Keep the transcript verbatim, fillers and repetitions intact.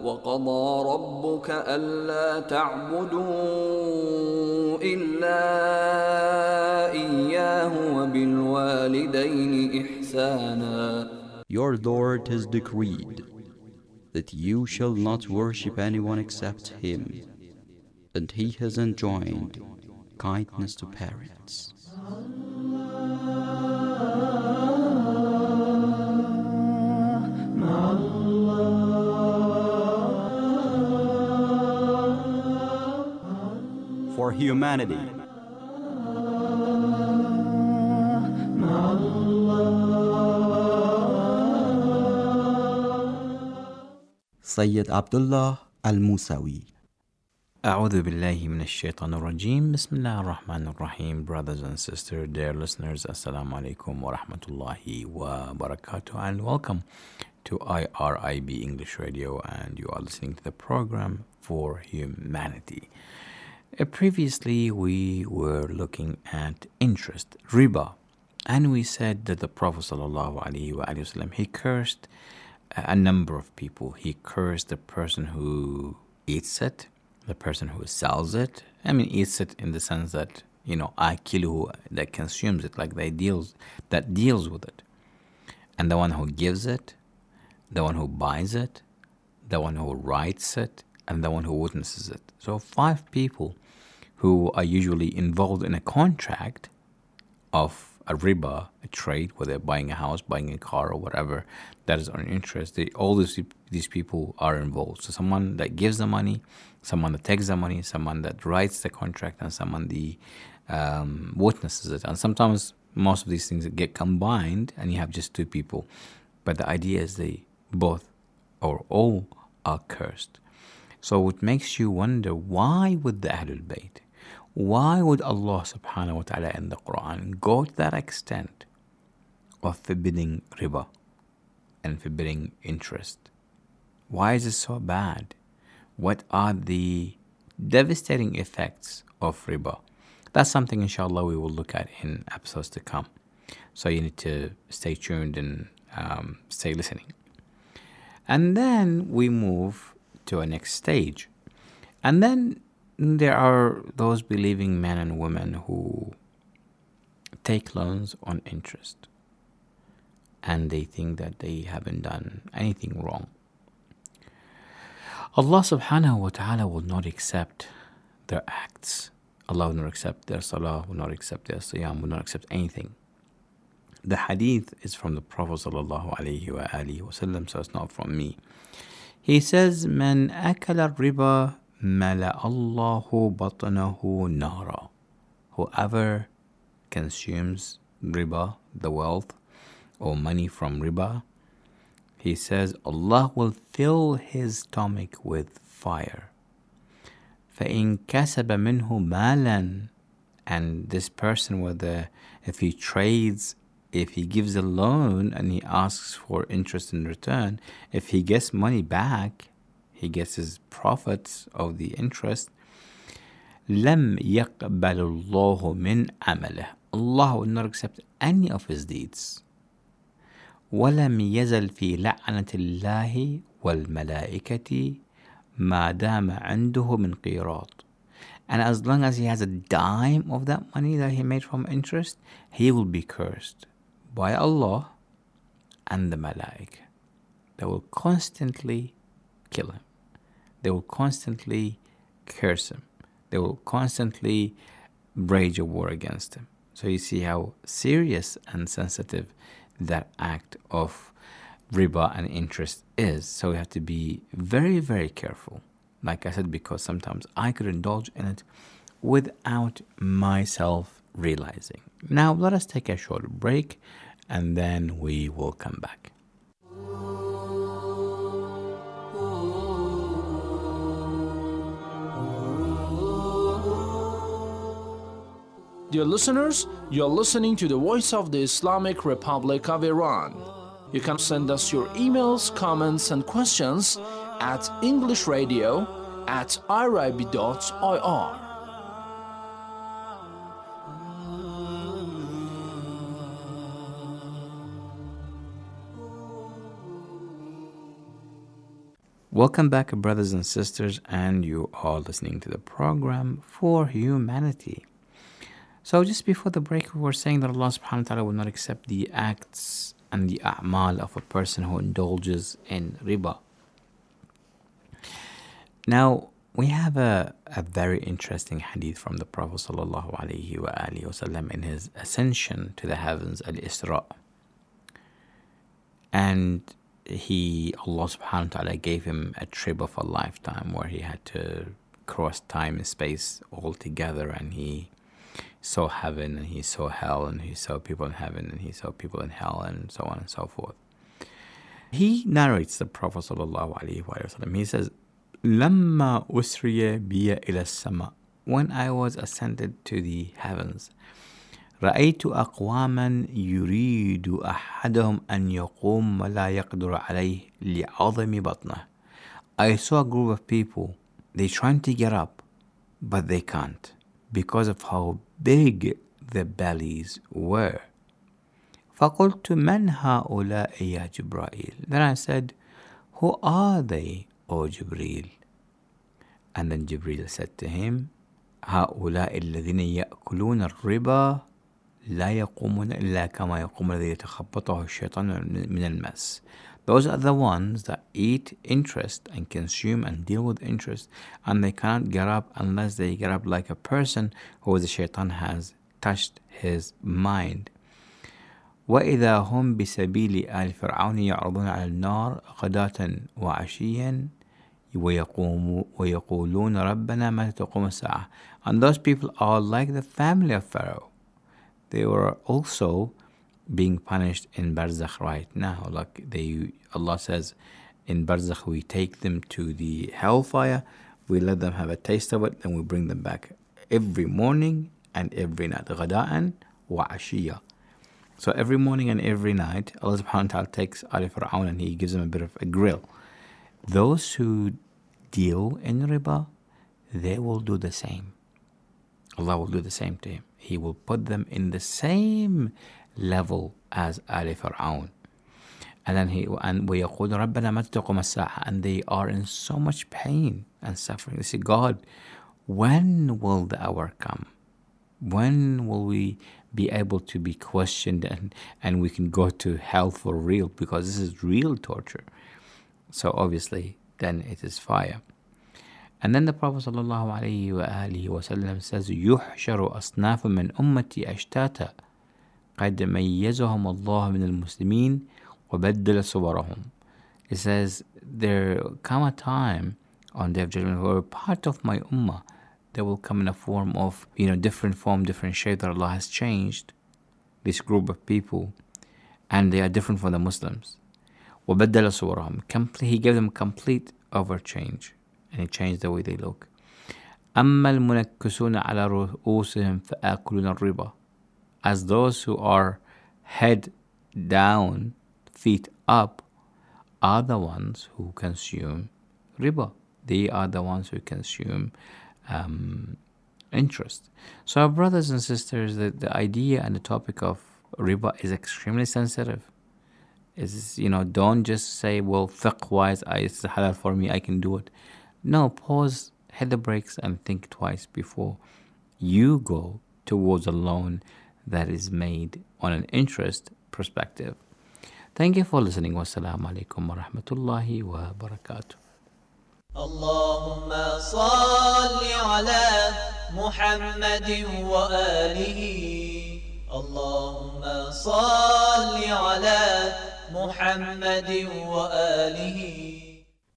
وقضى ربك ألا تعبدوا إلا إياه وبالوالدين إحسانا. Your Lord has decreed that you shall not worship anyone except Him, and He has enjoined kindness to parents. For humanity, Sayyid Abdullah Al-Musawi. أعوذ بالله من الشيطان الرجيم بسم الله الرحمن الرحيم. Brothers and sisters, dear listeners, Assalamu alaikum wa rahmatullahi wa barakatuh, and welcome to I R I B English Radio, and you are listening to the program For Humanity. Uh, previously we were looking at interest, riba, and we said that the Prophet sallallahu alaihi wasallam, he cursed a number of people. He cursed the person who eats it, the person who sells it. I mean, eats it in the sense that, you know, akiluhu, that consumes it, like they deals that deals with it, and the one who gives it, the one who buys it, the one who writes it, and the one who witnesses it. So five people who are usually involved in a contract of a riba, a trade, whether buying a house, buying a car, or whatever that is on interest. They, all these, these people are involved. So someone that gives the money, someone that takes the money, someone that writes the contract, and someone the um, witnesses it. And sometimes most of these things get combined and you have just two people. But the idea is they both or all are cursed. So it makes you wonder, why would the Ahlul Bayt, why would Allah subhanahu wa ta'ala in the Quran go to that extent of forbidding riba and forbidding interest? Why is it so bad? What are the devastating effects of riba? That's something, inshallah, we will look at in episodes to come. So you need to stay tuned and um, stay listening. And then we move to a next stage. And then there are those believing men and women who take loans on interest, and they think that they haven't done anything wrong. Allah subhanahu wa ta'ala will not accept their acts. Allah will not accept their salah, will not accept their siyam, will not accept anything. The hadith is from the Prophet sallallahu alayhi wa alihi wa sallam, so it's not from me. He says, "Man akala riba mala Allahu batnahu nara." Whoever consumes riba, the wealth or money from riba, he says Allah will fill his stomach with fire. فَإِن كَسَبَ مِنْهُ مَالًا, and this person, whether if he trades, if he gives a loan and he asks for interest in return, if he gets money back, he gets his profits of the interest. لَمْ يَقْبَلُ اللَّهُ مِنْ عَمَلِهِ, Allah will not accept any of his deeds. وَلَمْ يَزَلْ فِي لَعْنَةِ اللَّهِ وَالْمَلَائِكَةِ مَا دَامَ عِنْدُهُ مِنْ قِيرَاطٍ. And as long as he has a dime of that money that he made from interest, he will be cursed by Allah and the Malaika. They will constantly kill him. They will constantly curse him. They will constantly wage a war against him. So you see how serious and sensitive that act of riba and interest is. So we have to be very, very careful. Like I said, because sometimes I could indulge in it without myself realizing. Now let us take a short break and then we will come back. Dear listeners, you're listening to the Voice of the Islamic Republic of Iran. You can send us your emails, comments, and questions at englishradio at irib dot I R. Welcome back, brothers and sisters, and you are listening to the program For Humanity. So just before the break, we were saying that Allah subhanahu wa ta'ala will not accept the acts and the a'mal of a person who indulges in riba. Now, we have a, a very interesting hadith from the Prophet sallallahu alaihi wasallam in his ascension to the heavens, al-Isra. And he, Allah subhanahu wa ta'ala gave him a trip of a lifetime where he had to cross time and space all together, and he saw heaven and he saw hell and he saw people in heaven and he saw people in hell and so on and so forth. He narrates the Prophet sallallahu alaihi wasallam. He says, "Lamma usriya biya ila sama." When I was ascended to the heavens, رأيت أقواما يريد أحدهم أن يقوم ولا يقدر عليه لعظم بطنه. I saw a group of people, they trying to get up, but they can't because of how big the bellies were. فقلت من هؤلاء يا جبرائيل. Then I said, who are they, O Jibreel? And then Jibreel said to him, هؤلاء الذين يأكلون الربا لا يقومون إلا كما يقوم الذي يتخبطه الشيطان من المس. Those are the ones that eat interest and consume and deal with interest, and they cannot get up unless they get up like a person who the shaitan has touched his mind. وإذا هم بسبيل آل فرعون يعرضون على النار غداة وعشيا ويقولون ربنا متى تقوم الساعة. And those people are like the family of Pharaoh. They were also being punished in Barzakh right now. Like they, Allah says, in Barzakh we take them to the hellfire, we let them have a taste of it, then we bring them back every morning and every night. غداء وعشيا. So every morning and every night, Allah subhanahu wa ta'ala takes Ali Fir'aun and he gives them a bit of a grill. Those who deal in riba, they will do the same. Allah will do the same to him. He will put them in the same level as Ali Fir'aun. And then he and وَيَقُولُ رَبَّنَا مَتَى تَقُومُ السَّاعَةُ. And they are in so much pain and suffering. They say, God, when will the hour come? When will we be able to be questioned and, and we can go to hell for real? Because this is real torture. So obviously, then it is fire. And then the Prophet sallallahu alaihi wasallam says, يُحْشَرُ أَصْنَافٌ مِّنْ أُمَّتِي أَشْتَاتًا قَدْ مَيَّزَهُمُ اللَّهُ مِنَ الْمُسْلِمِينَ وَبَدَّلَ صُوَرَهُم. It says, there come a time on Day of Judgment where part of my ummah, they will come in a form of, you know, different form, different shape that Allah has changed this group of people, and they are different from the Muslims. وَبَدَّلَ صُوَرَهُم. He gave them complete overchange, and he changed the way they look. أَمَّا الْمُنَكِّسُونَ عَلَى رُؤُوسِهِمْ فَآكُلُونَ الرِّبَا. As those who are head down, feet up, are the ones who consume riba. They are the ones who consume um, interest. So our brothers and sisters, the, the idea and the topic of riba is extremely sensitive. Is, you know, don't just say, well, fiqh-wise, it's halal for me, I can do it. No, pause, hit the brakes and think twice before you go towards a loan that is made on an interest perspective. Thank you for listening. Wassalamu alaikum wa rahmatullahi wa barakatuh. اللهم صل على محمد وآله. اللهم صل على محمد وآله.